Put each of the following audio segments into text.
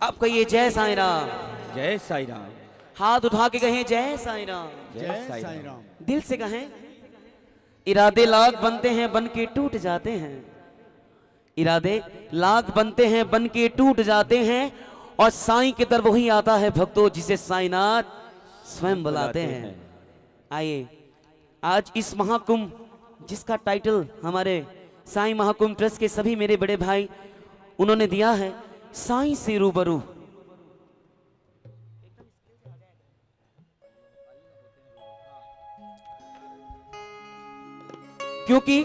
आप कहिए जय साईं राम। जय साईं राम। हाथ उठा के कहें जय साईं राम। जय साईं राम। दिल से कहें। इरादे लाख बनते हैं बन के टूट जाते हैं। इरादे लाख बनते हैं बन के टूट जाते हैं और साईं की तरफ वही आता है भक्तों जिसे साईनाथ स्वयं बुलाते हैं। आइए आज इस महाकुंभ जिसका टाइटल हमारे साईं महाकुंभ ट्रस्ट के सभी मेरे बड़े भाई उन्होंने दिया है साईं से रूबरू। क्योंकि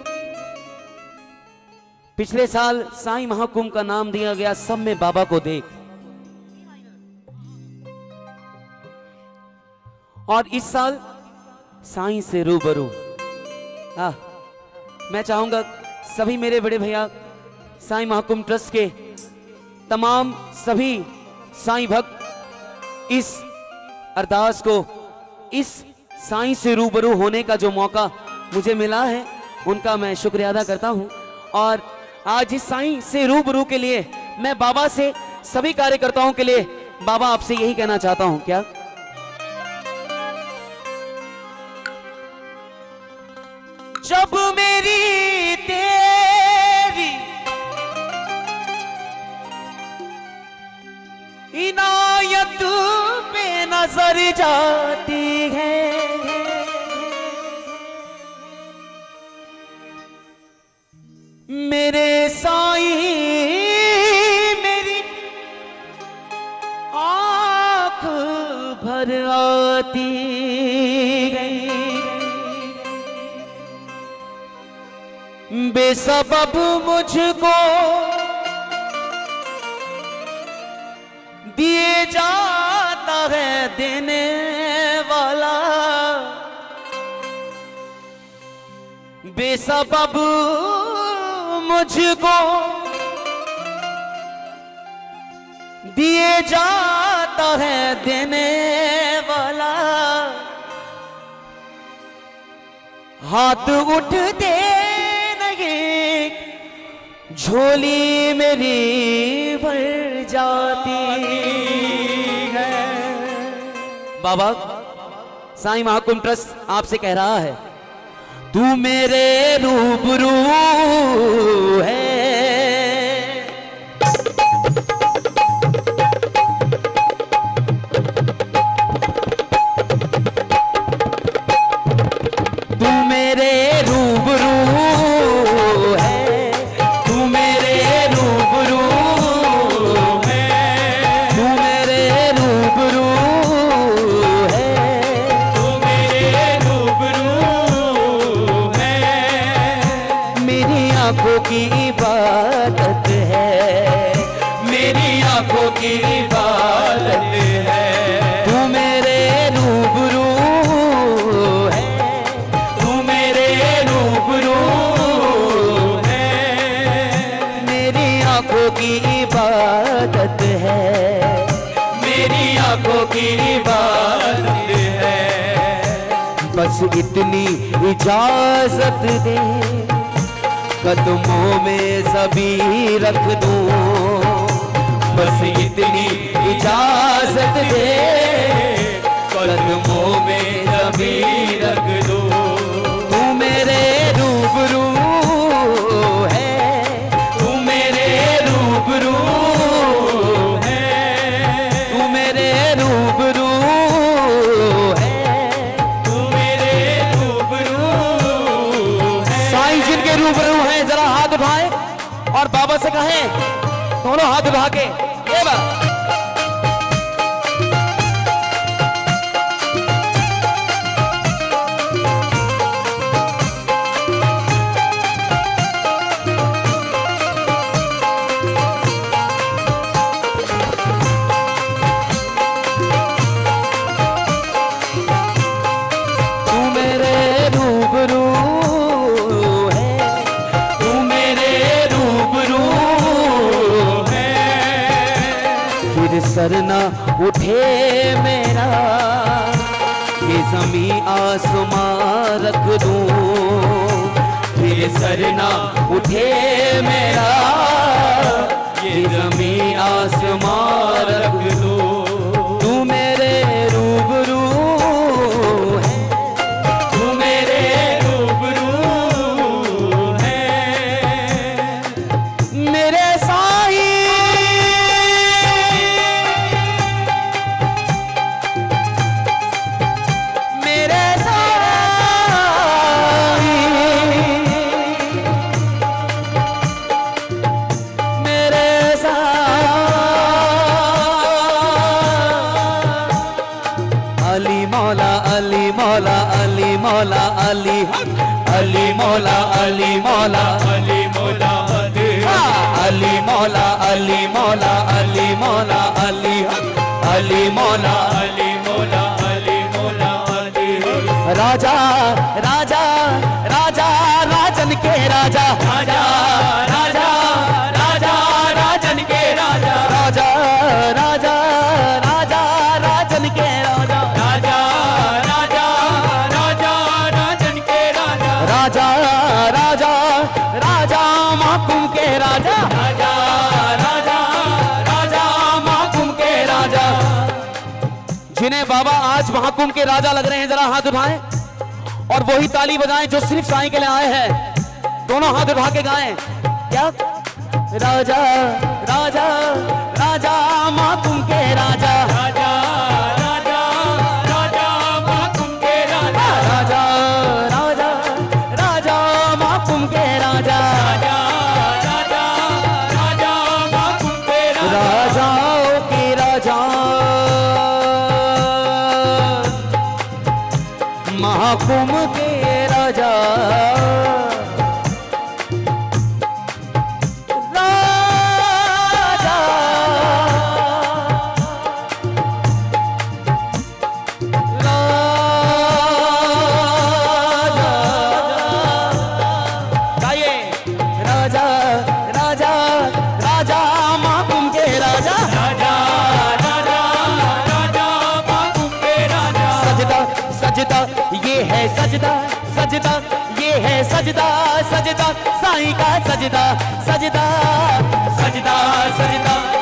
पिछले साल साईं महाकुंभ का नाम दिया गया सब में बाबा को देख, और इस साल साईं से रूबरू। मैं चाहूंगा सभी मेरे बड़े भैया साईं महाकुंभ ट्रस्ट के तमाम सभी साईं भक्त इस अरदास को, इस साईं से रूबरू होने का जो मौका मुझे मिला है उनका मैं शुक्रिया अदा करता हूं। और आज इस साईं से रूबरू के लिए मैं बाबा से सभी कार्यकर्ताओं के लिए बाबा आपसे यही कहना चाहता हूं। क्या जब मेरी तेरी इनायत पे नजर जाती है, मेरे साईं मेरी आंख भर आती गई, बेसबब मुझको दिए जाता है देने वाला, बेसबब मुझको दिए जाता है देने वाला, हाथ उठते नहीं झोली मेरी भर जाती है। बाबा साईं महाकुंभ ट्रस्ट आपसे कह रहा है तू मेरे रूबरू है, तू मेरे रूबरू है, तू मेरे रूबरू है, तू मेरे रूबरू है, तू मेरे रूबरू है, मेरी आंखों की इबादत है, मेरी आंखों की इबादत है, तू मेरे रूबरू है, तू मेरे रूबरू है, मेरी आंखों की इबादत है, मेरी आंखों की इबादत है, बस इतनी इजाजत दे कदमों में ज़बी रख दूं, बस इतनी इजाजत दे कदमों में ज़बी रख दूं, तू मेरे रूबरू है, तू मेरे रूबरू है, तू मेरे रूबरू है, तू मेरे रूबरू है। साईं जिनके रूबरू हैं जरा हाथ उठाएं और बाबा से कहें दोनों हाथ उठा के ये बात। सर ना उठे मेरा ये जमी आसमां रख दूं, फिर सर ना उठे मेरा कि जमीन आसमान रख दो, तू मेरे रूबरू है, तू मेरे रूबरू है, मेरे साईं मेरे मौला अली मौला अली अली मौला अली मौला अली मौला अली मौला अली मौला अली मौला अली अली मौला अली मौला अली मौला अली राजा राजा राजा राजन के राजा राजा राजा राजा राजन के राजा राजा राजा राजा राजन के राजा राजा राजा राजा राजा माकुम के राजा राजा राजा राजा माकुम के राजा, जिन्हें बाबा आज महाकुंभ के राजा लग रहे हैं, जरा हाथ उठाएं और वही ताली बजाएं जो सिर्फ साईं के लिए आए हैं। दोनों हाथ उठा के गाएं क्या? राजा राजा राजा महाकुंभ के राजा राजा राजा राजा महाकुंभ के राजा राजा राजा राजा महाकुंभ के राजा राजा राजा राजा महाकुंभ के राजाओं के राजा महाकुंभ के राजा सजदा ये है सजदा सजदा ये है सजदा सजदा साईं का सजदा सजदा सजदा सजदा